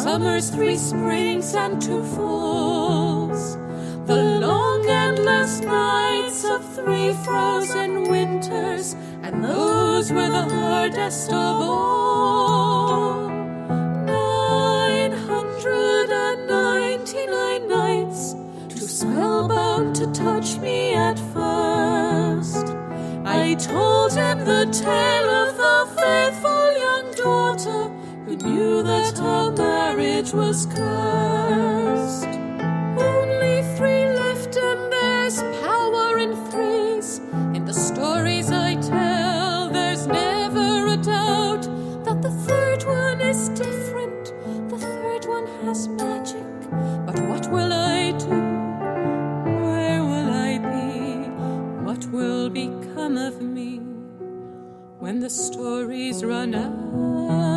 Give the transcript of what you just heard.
summers, 3 springs, and 2 falls. The long endless nights of 3 frozen winters, and those were the hardest of all. 999 nights, too spellbound to touch me at first. I told him the tale of the faithful young daughter who knew that our marriage was cursed. Only 3 left, and there's power in 3s. In the stories I tell, there's never a doubt that the 3rd one is different. The 3rd one has magic. But what will I do? Where will I be? What will become of me when the stories run out?